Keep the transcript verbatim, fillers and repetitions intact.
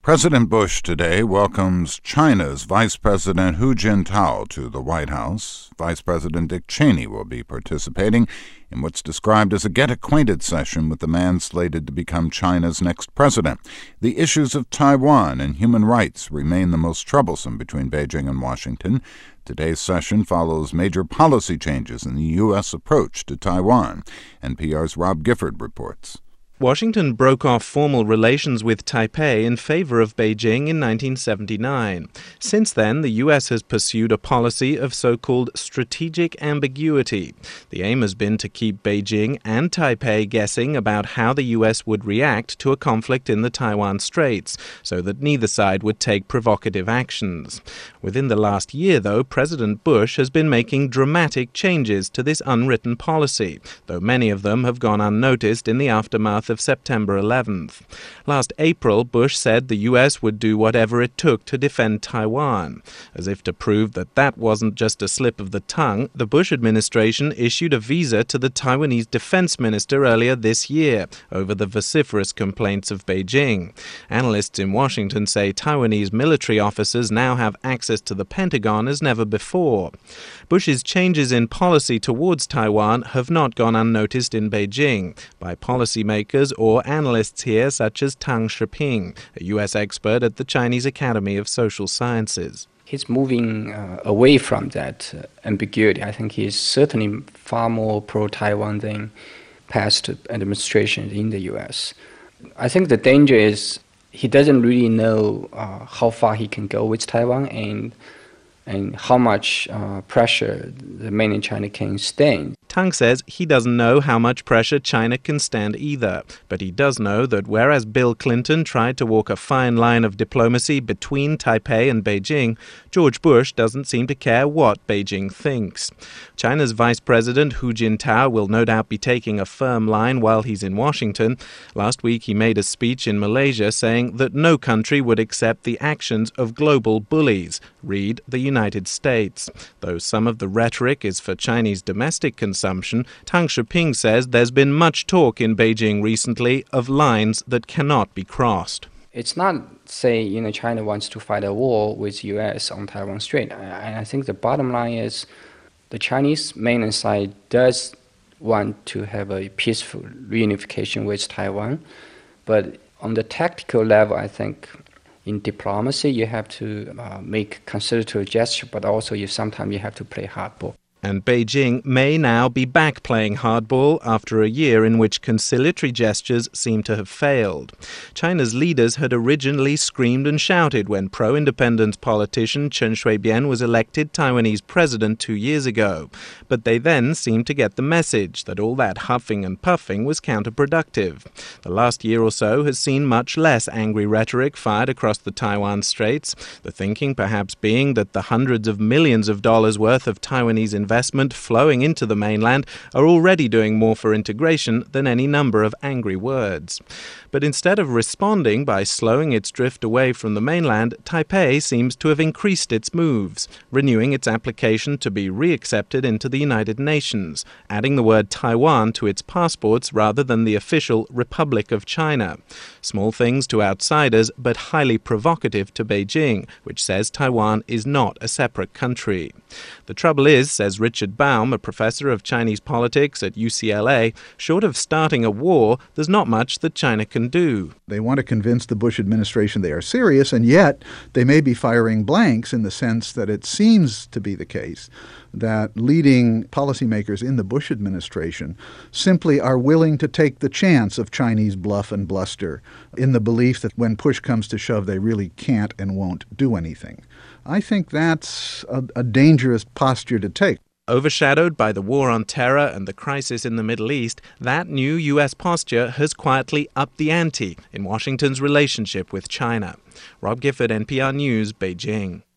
President Bush today welcomes China's Vice President Hu Jintao to the White House. Vice President Dick Cheney will be participating in what's described as a get-acquainted session with the man slated to become China's next president. The issues of Taiwan and human rights remain the most troublesome between Beijing and Washington. Today's session follows major policy changes in the U S approach to Taiwan. N P R's Rob Gifford reports. Washington broke off formal relations with Taipei in favor of Beijing in nineteen seventy-nine. Since then, the U S has pursued a policy of so-called strategic ambiguity. The aim has been to keep Beijing and Taipei guessing about how the U S would react to a conflict in the Taiwan Straits, so that neither side would take provocative actions. Within the last year, though, President Bush has been making dramatic changes to this unwritten policy, though many of them have gone unnoticed in the aftermath of September eleventh. Last April, Bush said the U S would do whatever it took to defend Taiwan. As if to prove that that wasn't just a slip of the tongue, the Bush administration issued a visa to the Taiwanese defense minister earlier this year over the vociferous complaints of Beijing. Analysts in Washington say Taiwanese military officers now have access to the Pentagon as never before. Bush's changes in policy towards Taiwan have not gone unnoticed in Beijing by policymakers or analysts here such as Tang Shiping, a U S expert at the Chinese Academy of Social Sciences. He's moving uh, away from that uh, ambiguity. I think he's certainly far more pro-Taiwan than past administrations in the U S. I think the danger is he doesn't really know uh, how far he can go with Taiwan and and how much uh, pressure the mainland China can stand. Tang says he doesn't know how much pressure China can stand either, but he does know that whereas Bill Clinton tried to walk a fine line of diplomacy between Taipei and Beijing, George Bush doesn't seem to care what Beijing thinks. China's Vice President Hu Jintao will no doubt be taking a firm line while he's in Washington. Last week he made a speech in Malaysia saying that no country would accept the actions of global bullies, read the United States. Though some of the rhetoric is for Chinese domestic consumption, Tang Shiping says there's been much talk in Beijing recently of lines that cannot be crossed. It's not, say, you know, China wants to fight a war with U S on Taiwan Strait. I, I think the bottom line is the Chinese mainland side does want to have a peaceful reunification with Taiwan. But on the tactical level, I think in diplomacy, you have to uh, make conciliatory gesture, but also you sometimes you have to play hardball. And Beijing may now be back playing hardball after a year in which conciliatory gestures seem to have failed. China's leaders had originally screamed and shouted when pro-independence politician Chen Shui-bian was elected Taiwanese president two years ago. But they then seemed to get the message that all that huffing and puffing was counterproductive. The last year or so has seen much less angry rhetoric fired across the Taiwan Straits, the thinking perhaps being that the hundreds of millions of dollars worth of Taiwanese investment investment flowing into the mainland are already doing more for integration than any number of angry words. But instead of responding by slowing its drift away from the mainland, Taipei seems to have increased its moves, renewing its application to be reaccepted into the United Nations, adding the word Taiwan to its passports rather than the official Republic of China. Small things to outsiders, but highly provocative to Beijing, which says Taiwan is not a separate country. The trouble is, says Richard Baum, a professor of Chinese politics at U C L A, short of starting a war, there's not much that China can do. They want to convince the Bush administration they are serious, and yet they may be firing blanks in the sense that it seems to be the case that leading policymakers in the Bush administration simply are willing to take the chance of Chinese bluff and bluster in the belief that when push comes to shove, they really can't and won't do anything. I think that's a, a dangerous posture to take. Overshadowed by the war on terror and the crisis in the Middle East, that new U S posture has quietly upped the ante in Washington's relationship with China. Rob Gifford, N P R News, Beijing.